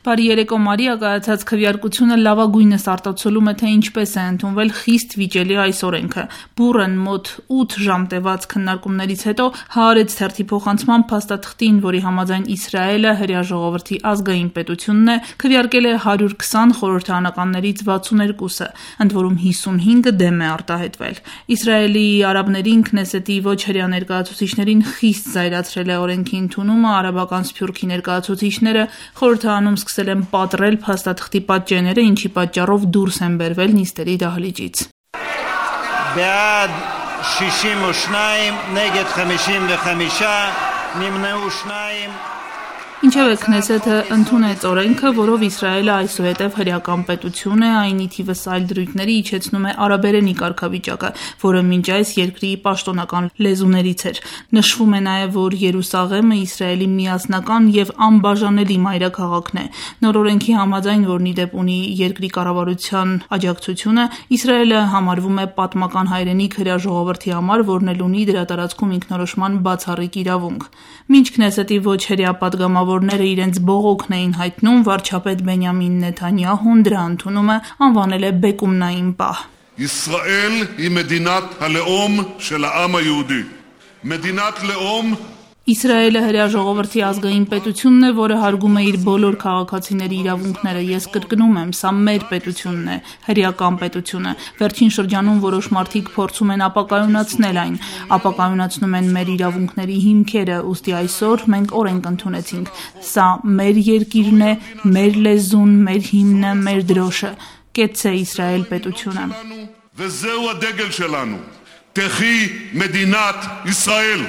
Բարի երեկո Մարիա, կայացած քվեարկությունը լավագույնս արտացոլում է, թե ինչպես է ընդունվել խիստ վիճելի այս օրենքը։ Բուրըն մոտ 8 ժամ տևած քննարկումներից հետո Հաարեց թերթի փոխանցման փաստաթղթին, որի համաձայն Իսրայելը հրեա ժողովրդի ազգային պետությունն է, քվեարկել է 120 խորհրդարանականներից 62-ը, ընդ որում 55-ը դեմ է արտահայտվել։ Իսրայելի արաբներին Քնեսետի ոչ հրեա ներկայացուցիչներին խիստ զայրացրել է օրենքի ընդունումը, արաբական սփյուռքի ներկայացուցիչները խորհրդարանում սկսել են պատռել փաստաթղթի պատճենները, ինչի պատճառով դուրս են բերվել նիստերի դահլիճից։ Բադ 62 նեգեդ 55 նիմնեու 2 Ինչևէ Քնեսեթը ընդունեց օրենքը, որով Իսրայելը այսուհետև հրեական պետություն է, այն ի թիվս այլ դրույթների իջեցնում է արաբերենի կարգավիճակը, որը մինչ այս երկրի պաշտոնական լեզուներից էր։ Նշվում է նաև, որ Երուսաղեմը Իսրայելի միասնական եւ անբաժանելի մայրաքաղաքն է։ Նոր օրենքի համաձայն, որն ի դեպ ունի երկրի կառավարության աջակցությունը, Իսրայելը համարվում է պատմական հայրենիք հրեա ժողովրդի համար, որն էլ ունի դրա տարածքում ինքնորոշման բացառիկ իրավունք։ Մինչ Քնեսետի ոչ հրեա պատգամավորները իրենց բողոքն էին հայտնում, վարչապետ Բենյամին Նեթանյահուն դրա ընդունումը անվանել է բեկումնային պահ։ Իսրայել היא מדינת הלאום של העם היהודי. מדינת לאום Իսրայելը հրեա ժողովրդի ազգային պետությունն է, որը հարգում է իր բոլոր քաղաքացիների իրավունքները։ Ես կրկնում եմ, սա մեր պետությունն է, հրեական պետությունը։ Վերջին շրջանում որոշ մարդիկ փորձում են ապակայունացնել այն, ապակայունացնում են մեր իրավունքների հիմքերը, ուստի այսօր մենք օրենք ընդունեցինք։ Սա մեր երկիրն է, մեր լեզուն, մեր հիմնը, մեր դրոշը։ Կեցցե Իսրայել պետությունը։ וזהו הדגל שלנו. תחי מדינת ישראל.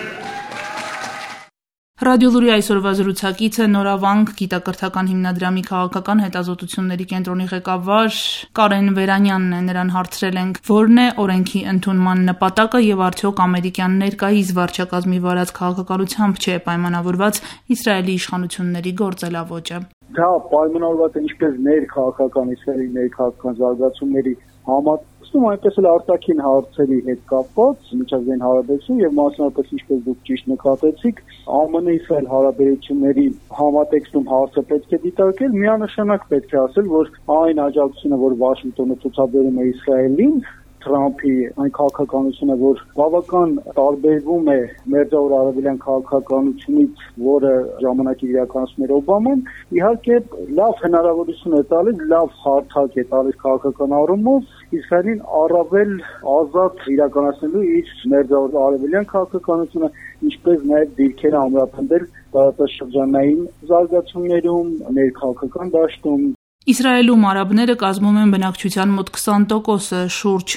Ռադիոլուրի այսօրվա զրուցակիցը Նորավանք գիտակրթական հիմնադրամի քաղաքական հետազոտությունների կենտրոնի ղեկավար Կարեն Վերանյանն է։ Նրան հարցրել ենք, որն է օրենքի ընդունման նպատակը եւ արդյոք ամերիկյան ներկայիս վարչակազմի վարած քաղաքականությամբ չէ պայմանավորված Իսրայելի իշխանությունների գործելավոճը։ Դա պայմանավորված է ինչպես ներքաղաքական Իսրայելի ներքաղաքական զարգացումների համատեսում, այնպես էլ արտաքին հարցերի հետ կապված միջազգային հարաբերություն եւ մասնավորապես ինչպես դուք ճիշտ նկատեցիք, ԱՄՆ-Իսրայել հարաբերությունների համատեքստում հարցը պետք է դիտարկել, միանշանակ պետք է ասել, որ այն աջակցությունը, որ Վաշինգտոնը ցուցաբերում է Իսրայելին, Թրամփի այն քաղաքականությունը, որ բավական տարբերվում է Մերձավոր Արաբելյան քաղաքականությունից, որը ժամանակի իրականացնում էր Օբաման, իհարկե լավ հնարավորություն է տալիս, լավ հարթակ է տալիս քաղաքական առումով Իսրայելին առավել ազատ իրականացնելու իր Մերձավոր Արաբելյան քաղաքականությունը, ինչպես նաև դիրքերը ամրապնդել տարածաշրջանային զարգացումներում, ներքաղաքական դաշտում։ Իսրայելում արաբները կազմում են բնակչության մոտ 20%-ը, շուրջ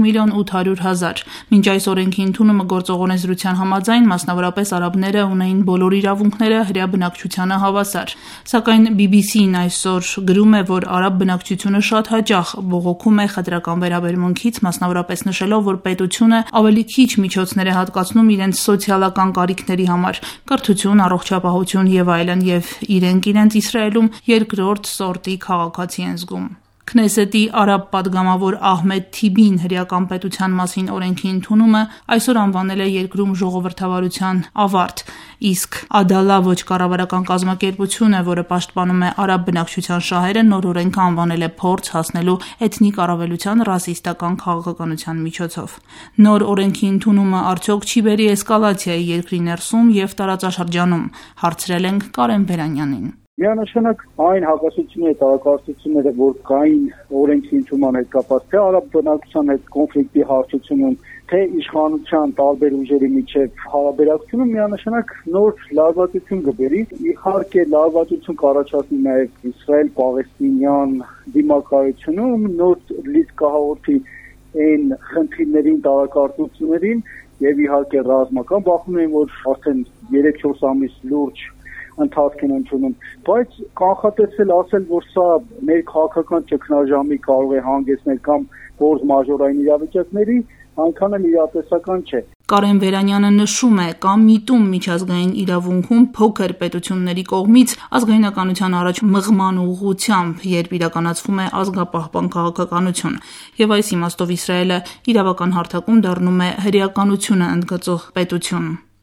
1.8 միլիոն։ Մինչ այս օրենքի ընդունումը գործող օրենսդրության համաձայն, մասնավորապես արաբները ունեին բոլոր իրավունքները հրեա բնակչությանը հավասար։ Սակայն BBC-ն այսօր գրում է, որ արաբ բնակչությունը շատ հաճախ բողոքում է խտրական վերաբերմունքից, մասնավորապես նշելով, որ պետությունը ավելի քիչ միջոցներ է հատկացնում իրենց սոցիալական կարիքների համար՝ կրթություն, առողջապահություն եւ այլն, եւ իրենք Իսրայելում երկրորդ սորտի քաղաքացի են զգում։ Քնեսետի արաբ պատգամավոր Ահմեդ Թիբին հրեական պետության մասին օրենքի ընդունումը այսօր անվանել է երկրում ժողովրդավարության ավարտ, իսկ Ադալա ոչ կառավարական կազմակերպությունը, որը պաշտպանում է արաբ բնակչության շահերը, նոր օրենքը անվանել է փորձ հասնելու էթնիկ առավելության ռասիստական քաղաքականության միջոցով։ Նոր օրենքի ընդունումը արդյոք չի բերի էսկալացիայի երկրի ներսում եւ տարածաշրջանում, հարցրել ենք Կարեն Վերանյանին։ Միանշանակ այն հակասությունները, տարակարծությունները, որ կային օրենքի ընդունման հետ կապված, թե արաբ բնակչության հետ կոնֆլիկտի հարթությունում, թե իշխանության տարբեր ուժերի միջև հարաբերակցությունում միանշանակ նոր լարվածություն կբերի։ Իհարկե լարվածություն կառաջացնի նաև Իսրայել-Պաղեստինյան դիմակայությունում, նոր լիցք կհաղորդի այն խնդիրներին, տարակարծություններին եւ իհարկե ռազմական բախումներին, որ արդեն 3-4 ամիս լուրջ ընթացք են ընդունում, բայց կանխատեսել ասել, որ սա մեր քաղաքական ճգնաժամի կարող է հանգեցնել կամ ֆորս մաժորային իրավիճակների, այնքան էլ իրատեսական չէ։ Կարեն Վերանյանը նշում է, կա միտում միջազգային իրավունքում փոքր պետությունների կողմից ազգայնականության առաջ մղման ուղղությամբ, երբ իրականացվում է ազգապահպան քաղաքականություն, եւ այս իմաստով Իսրայելը իրավական հարթակում դառնում է հրեականությունը ընդգծող պետություն։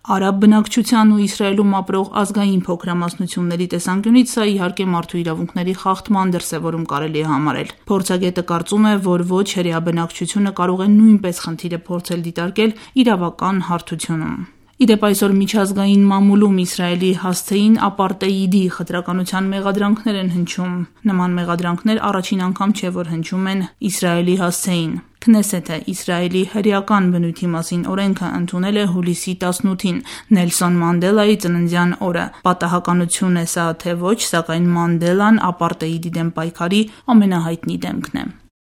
Արաբ բնակչության ու Իսրայելում ապրող ազգային փոքրամասնությունների տեսանկյունից սա իհարկե մարդու իրավունքների խախտման դրսևորում կարելի է համարել։ Փորձագետը կարծում է, որ ոչ հրեա բնակչությունը կարող է նույնպես խնդիրը փորձել դիտարկել իրավական հարթությունում։ Իդեպ այսօր միջազգային մամուլում Իսրայելի հասցեին ապարտեիդի խտրականության մեղադրանքներ են հնչում։ Նման մեղադրանքներ առաջին անգամ չէ, որ հնչում են Իսրայելի հասցեին։ Քնեսեթը Իսրայելի հրեական բնույթի մասին օրենքը ընդունել է հուլիսի 18-ին, Նելսոն Մանդելայի ծննդյան օրը։ Պատահականություն է սա, թե ոչ, սակայն Մանդելան ապարտեիդի դեմ պայքարի ամենահայտնի դեմքն է։